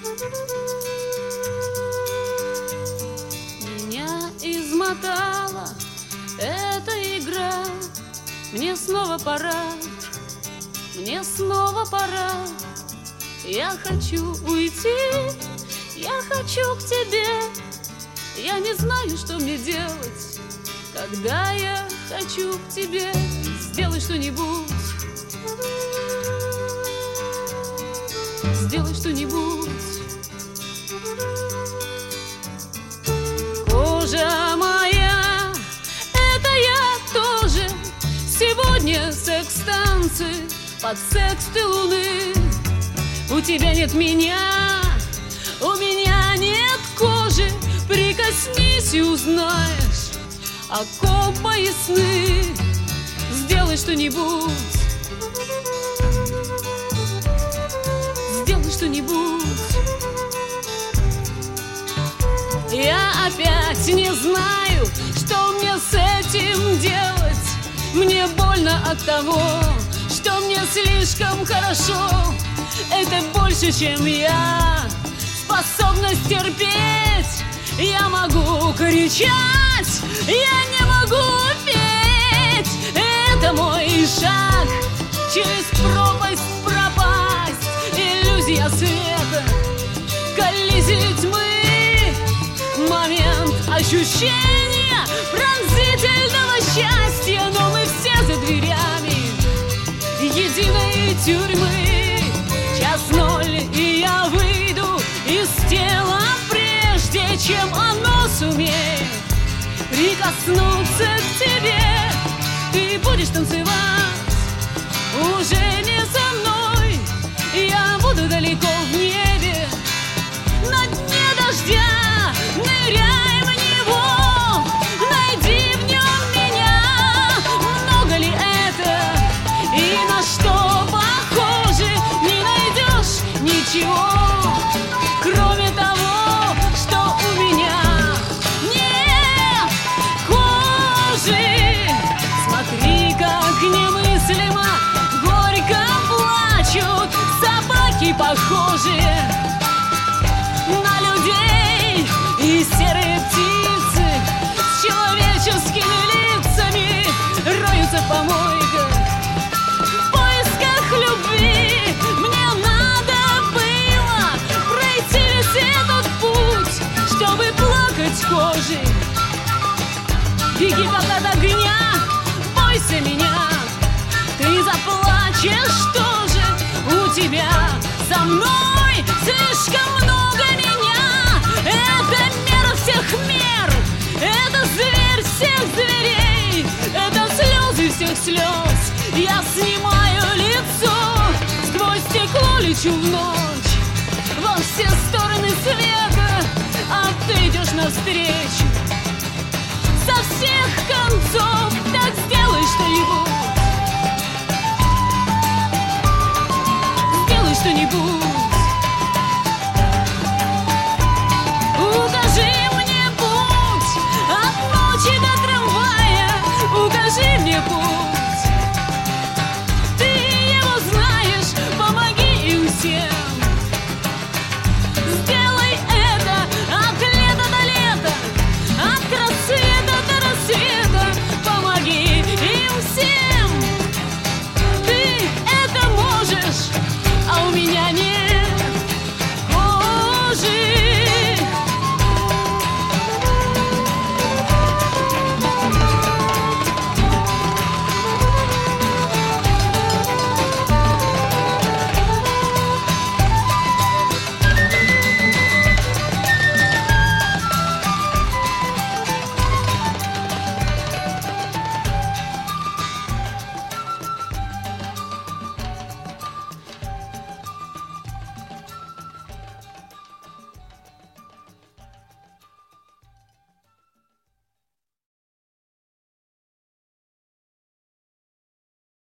Меня измотала эта игра. Мне снова пора, мне снова пора. Я хочу уйти, я хочу к тебе. Я не знаю, что мне делать, когда я хочу к тебе. Сделай что-нибудь, сделай что-нибудь. Кожа моя, это я тоже. Сегодня секс-танцы под секс ты луны. У тебя нет меня, у меня нет кожи. Прикоснись и узнаешь, о ком мои сны. Сделай что-нибудь, сделай что-нибудь. Я опять не знаю, что мне с этим делать. Мне больно от того, что мне слишком хорошо. Это больше, чем я способна стерпеть. Я могу кричать, я не могу петь. Это мой шаг через пропасть пропасть. Иллюзия света, коллизия тьмы. Момент ощущения пронзительного счастья. Но мы все за дверями единой тюрьмы. Час ноль, и я выйду из тела, прежде чем оно сумеет прикоснуться к тебе. Ты будешь танцевать уже не со мной. Я буду далеко в небе, на дне дождя. Ныряй в него, найди в нем меня. Много ли это и на что похоже? Не найдешь ничего, кроме того, что у меня нет кожи. Смотри, как немыслимо горько плачут собаки, похожие на людей. И серые птицы с человеческими лицами роются в помойках в поисках любви. Мне надо было пройти весь этот путь, чтобы плакать кожей. Беги как от огня, бойся меня. Ты заплачешь тоже, у тебя за мной слишком много меня. Это мера всех мер, это зверь всех зверей, это слезы всех слез. Я снимаю лицо, сквозь стекло лечу в ночь, во все стороны света, а ты идешь навстречу со всех концов. Так сделай что-нибудь,